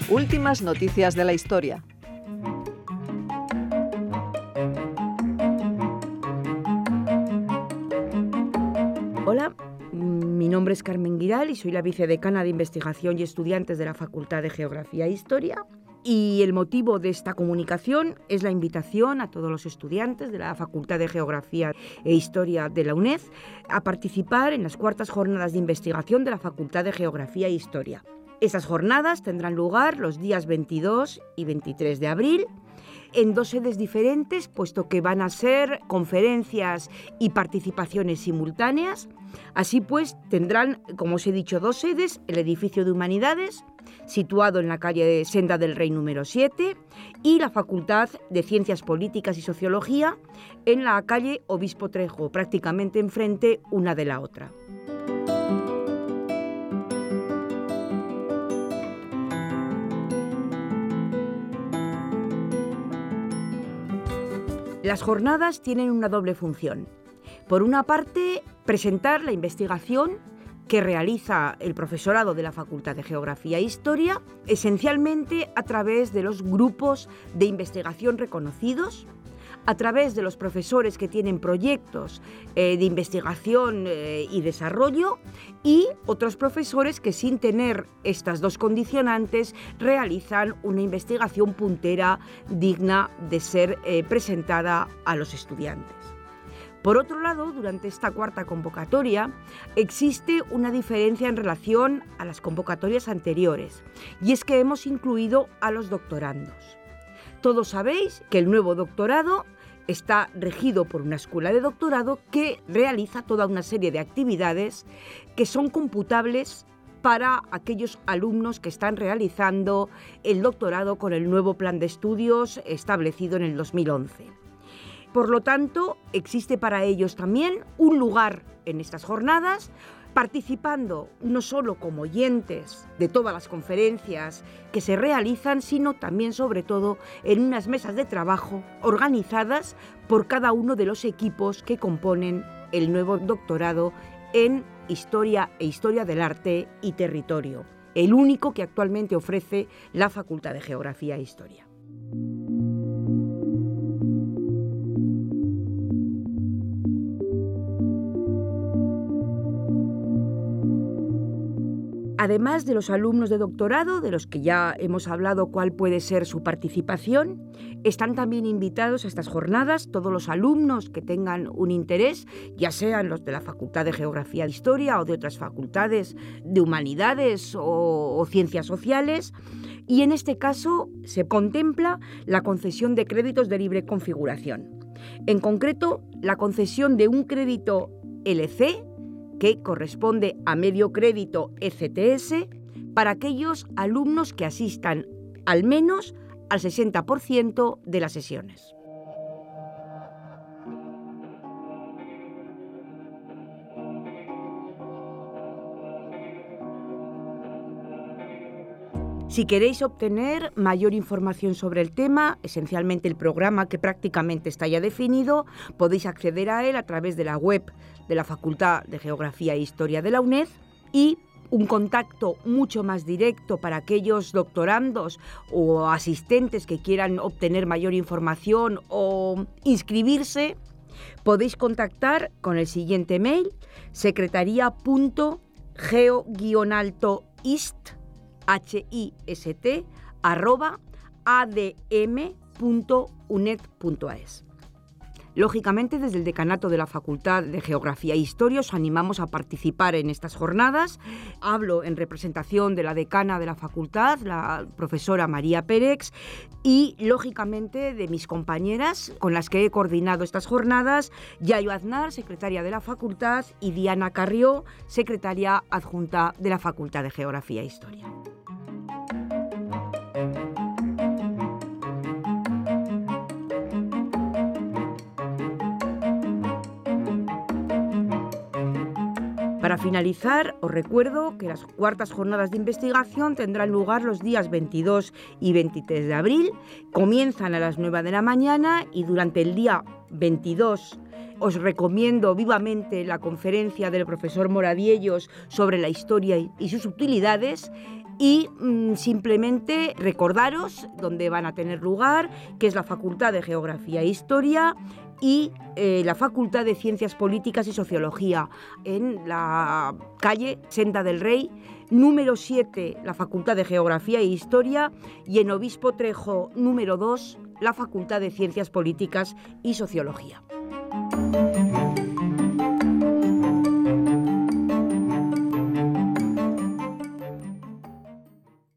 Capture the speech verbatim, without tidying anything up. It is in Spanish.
Últimas noticias de la historia. Hola, mi nombre es Carmen Guiral y soy la vicedecana de Investigación y Estudiantes de la Facultad de Geografía e Historia. Y el motivo de esta comunicación es la invitación a todos los estudiantes de la Facultad de Geografía e Historia de la UNED a participar en las cuartas jornadas de investigación de la Facultad de Geografía e Historia. Estas jornadas tendrán lugar los días veintidós y veintitrés de abril en dos sedes diferentes, puesto que van a ser conferencias y participaciones simultáneas. Así pues, tendrán, como os he dicho, dos sedes: el edificio de Humanidades, situado en la calle de Senda del Rey número siete, y la Facultad de Ciencias Políticas y Sociología en la calle Obispo Trejo, prácticamente enfrente una de la otra. Las jornadas tienen una doble función. Por una parte, presentar la investigación que realiza el profesorado de la Facultad de Geografía e Historia, esencialmente a través de los grupos de investigación reconocidos, a través de los profesores que tienen proyectos eh, de investigación eh, y desarrollo, y otros profesores que, sin tener estas dos condicionantes, realizan una investigación puntera digna de ser eh, presentada a los estudiantes. Por otro lado, durante esta cuarta convocatoria existe una diferencia en relación a las convocatorias anteriores, y es que hemos incluido a los doctorandos. Todos sabéis que el nuevo doctorado está regido por una escuela de doctorado que realiza toda una serie de actividades que son computables para aquellos alumnos que están realizando el doctorado con el nuevo plan de estudios establecido en el dos mil once. Por lo tanto, existe para ellos también un lugar en estas jornadas, participando no solo como oyentes de todas las conferencias que se realizan, sino también, sobre todo, en unas mesas de trabajo organizadas por cada uno de los equipos que componen el nuevo doctorado en Historia e Historia del Arte y Territorio, el único que actualmente ofrece la Facultad de Geografía e Historia. Además de los alumnos de doctorado, de los que ya hemos hablado cuál puede ser su participación, están también invitados a estas jornadas todos los alumnos que tengan un interés, ya sean los de la Facultad de Geografía e Historia o de otras facultades de Humanidades o, o Ciencias Sociales, y en este caso se contempla la concesión de créditos de libre configuración. En concreto, la concesión de un crédito L C, que corresponde a medio crédito E C T S, para aquellos alumnos que asistan al menos al sesenta por ciento de las sesiones. Si queréis obtener mayor información sobre el tema, esencialmente el programa, que prácticamente está ya definido, podéis acceder a él a través de la web de la Facultad de Geografía e Historia de la UNED, y un contacto mucho más directo para aquellos doctorandos o asistentes que quieran obtener mayor información o inscribirse, podéis contactar con el siguiente mail: secretaría punto geo guion alto ist H I S T arroba a d m punto u n e d punto a e s. Lógicamente, desde el Decanato de la Facultad de Geografía e Historia os animamos a participar en estas jornadas. Hablo en representación de la decana de la facultad, la profesora María Pérez, y lógicamente de mis compañeras con las que he coordinado estas jornadas, Yayo Aznar, secretaria de la facultad, y Diana Carrió, secretaria adjunta de la Facultad de Geografía e Historia. Para finalizar, os recuerdo que las cuartas jornadas de investigación tendrán lugar los días veintidós y veintitrés de abril. Comienzan a las nueve de la mañana y durante el día veintidós os recomiendo vivamente la conferencia del profesor Moradiellos sobre la historia y sus utilidades. Y mmm, simplemente recordaros dónde van a tener lugar, que es la Facultad de Geografía e Historia y eh, la Facultad de Ciencias Políticas y Sociología, en la calle Senda del Rey, número siete, la Facultad de Geografía e Historia, y en Obispo Trejo, número dos, la Facultad de Ciencias Políticas y Sociología.